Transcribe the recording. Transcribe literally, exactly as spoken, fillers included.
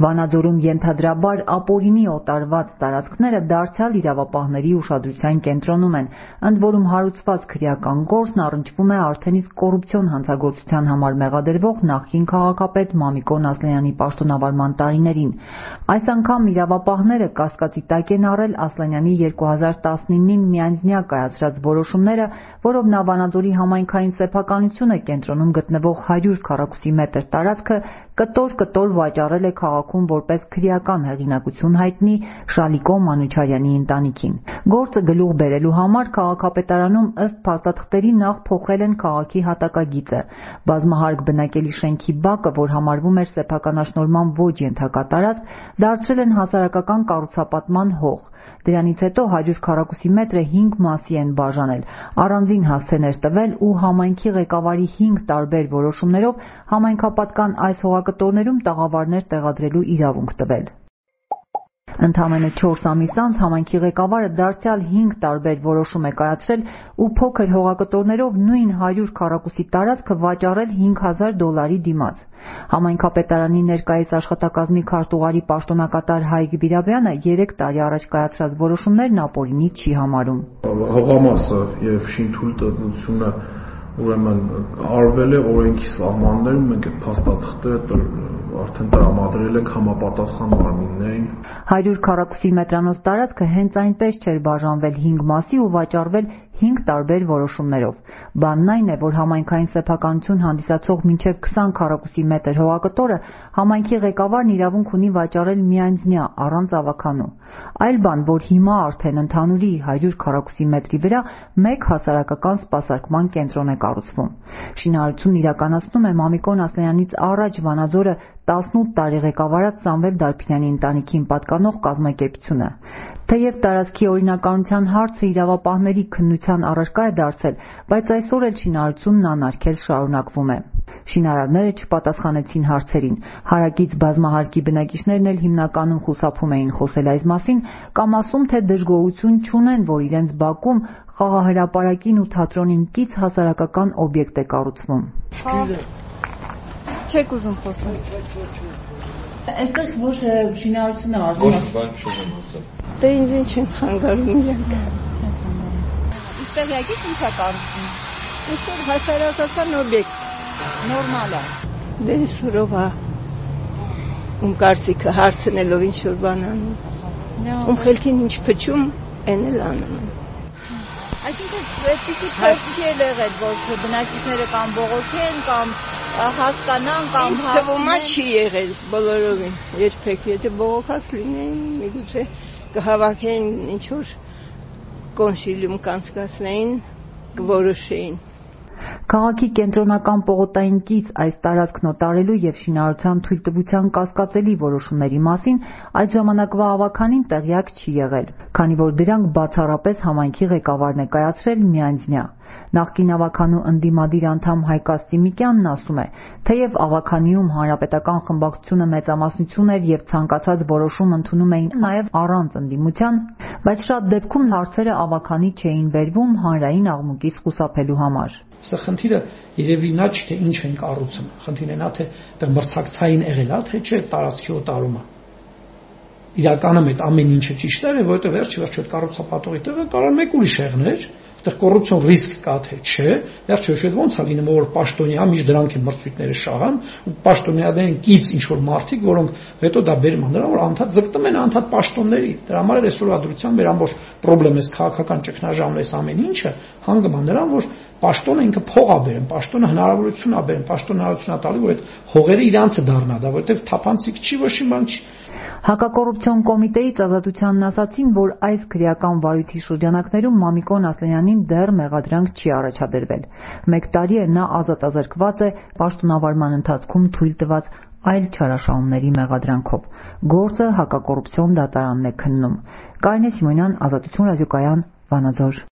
Վանաձորում ենթադրաբար ապօրինի օտարված տարածքները դարձյալ իրավապահների ուշադրության կենտրոնում են, ընդ որում հարուցված քրեական գործն առնչվում է արդեն իսկ կոռուպցիոն հանցագործության համար մեղադրվող նախկին քաղաքապետ Մամիկո Ասլանյանի պաշտոնավարման տարիներին։ Այս անգամ իրավապահները կասկածի տակ են առել Ասլանյանի երկու հազար տասնինին միանձնյա կայացրած որոշումները, որով նա Վանաձորի համայնքային սեփականությունը կենտրոնում գտնվող հարյուր քառակուսի մետր տարածքը կտոր-կտոր վաճառել է քաղաքում որպես քրեական հեղինակություն հայտնի Շալիկո Մանուչարյանի ընտանիքին։ Գործը գլուխ բերելու համար քաղաքապետարանում ըստ փաստաթղթերի նախ փոխել են քաղաքի հատակագիծը։ Բազմահարկ բնակելի շենքի բակը, որ համարվում էր սեփականաշնորհման ոչ ենթակա տարածք, դարձրել են հասարակական կառուցապատման հող։ Դրանից հետո հարյուր քառակուսի մետրը հինգ մասի են բաժանել, առանձին հասցեներ տվել ու համայնքի ղեկավարի հինգ տարբեր որոշումներով համայնքապատկան այս հողակտորներում տաղավարներ տեղադրելու իրավունք տվել։ Ընդամենը չորս ամիս անց համայնքի ղեկավարը դարձյալ հինգ տարբեր որոշում է կայացրել ու փոքր հողակտորներով նույն հարյուր քառակուսի տարածքը վաճառել հինգ հազար դոլարի դիմաց։ Համայնքապետարանի ներկայիս աշխատակազմի քարտուղարի պաշտոնակատար Հայկ Բիրաբյանը երեք տարի առաջ կայացրած որոշումներն ապօրինի չի համարում։ Հողամասը եւ շինթույլտվությունը ուրեմն արվել է օրենքի սահմաններում, մենք այդ փաստաթղթերը արդեն տրամադրել ենք համապատասխան մարմիններին։ հարյուր քառակուսի մետրանոց տարածքը հենց այնպես չէր բաժանվել հինգ մասի ու վաճառվել հինգ տարբեր որոշումներով։ Բանն այն է, որ համայնքային սեփականություն հանդիսացող մինչև քսան քառակուսի մետր հողակտորը համայնքի ղեկավարն իրավունք ունի վաճառել միանձնյա, առանց ավականու։ Այլ բան, որ հիմա արդեն ընդհանուրի հարյուր քառակուսի մետրի վրա մեկ հասարակական սպասարկման կենտրոն է կառուցվում։ Շինարարությունն իրականացնում է Մամիկո Ասլանյանից առաջ Վանաձորը տասնութ տարի ղեկավարած Սամվել Դարբինյանի ընտանիքին պատկանող կազմակերպությունը։ Թեև տարածքի օրինականության հարցը իրավապահների քննության առարկա է դարձել, բայց այսօր էլ շինարարությունն անարգել շարունակվում է։ Շինարարները չպատասխանեցին հարցերին։ Հարակից բազմահարկի բնակիչներն էլ հիմնականում խուսափում էին խոսել այս մասին կամ ասում, թե դժգոհություն չունեն, որ իրենց բակում խաղահրապարակին ու թատրոնին կից հասարակական օբյեկտ է կառուցվում։ Չեք ուզում խոսել։ Այստեղ ոչ շինարարությունն է արվում։ Ոչ բան չունեմ ասել։ Դե ինձ ինչ են խանգարում իրանք։ Այստեղ եկեք ինչ է կառուցվում։ Այստեղ հասարակական օբյեկտ նորմալ է։ Դե սուրով է։ Ում կարծիքը հարցնելով ինչ որ բան անում։ Ում խելքին ինչ փչում, այն էլ անում։ Այսինքն այդպիսի փող չի եղել, որ բնակիչները կամ բողոքեն, կամ հասկանան, կամ հավոմա չի եղել բոլորովին։ Երբեք, եթե բողոքած լինեին, միգուցե կհավաքեն ինչ որ կոնսիլիում կանցկացնեին, կորոշեին։ Քաղաքի կենտրոնական պողոտային կից այս տարածքն օտարելու եւ շինարարության թույլտվության կասկածելի որոշումների մասին այդ ժամանակվա ավականին տեղյակ չի եղել, քանի որ դրանք բացառապես համայնքի ղեկավարն է կայացրել միանձնյա։ Նախկին ավականու ընդդիմադիր անդամ Հայկ Ասիմիկյանն ասում է, թեև ավականիում հանրապետական խմբակցությունը մեծամասնություն էր եւ ցանկացած որոշում ընդունում էին նաեւ առանց ընդդիմության, բայց շատ դեպքում հարցերը ավականի չէին վերվում հանրային աղմուկից խուսափելու համար։ Սա խնդիրը երևի նա չէ, թե ինչ են կառուցում։ Խնդիրն է նա, թե այդտեղ մրցակցային եղել է, թե չէ տարածքի օտարումը։ Իրականում այդ ամեն ինչը ճիշտ է, որովհետեւ վերջ-վերջ այդ կառուցապատողի տեղը կարող մեկ ուրիշ եղներ, այդտեղ կոռուպցիոն ռիսկ կա թե չէ, վերջ-վերջ ոնց է լինում, որ պաշտոնյա միշտ դրանք են մրցույթները շահան, ու պաշտոնյաներին կից ինչ որ մարդիկ, որոնք հետո դա բերում են նրան, որ անդադ ձգտում են անդադ պաշտոնների։ Դրա համար էլ այսօրվա դրությամբ մեր ամբողջ խնդրեմն է քաղաքական ճգնաժամն է ամեն ինչը հանգում է նրան, որ պաշտոնը ինքը փող է բերում, պաշտոնը հնարավորություն է բերում, պաշտոնը հնարավորություն է տալի, որ այդ հողերը իրանցը դառնա, դա որովհետև թափանցիկ չի, ոչ մի բան չի։ Հակակոռուպցիոն կոմիտեից ազատությանն ասացին, որ այս քրեական վարույթի շրջանակներում Մամիկո Ասլանյանին դեռ մեղադրանք չի առաջադրվել։ Մեկ տարի է նա ազատազրկված է պաշտոնավարման ընթացքում թույլ տված այլ չարաշահումների մեղադրանքով։ Գործը հակակոռուպցիոն դատարանն է քննում։ Կարինե Սիմոնյան, Ազատություն ռադիոկայան, Վանաձոր։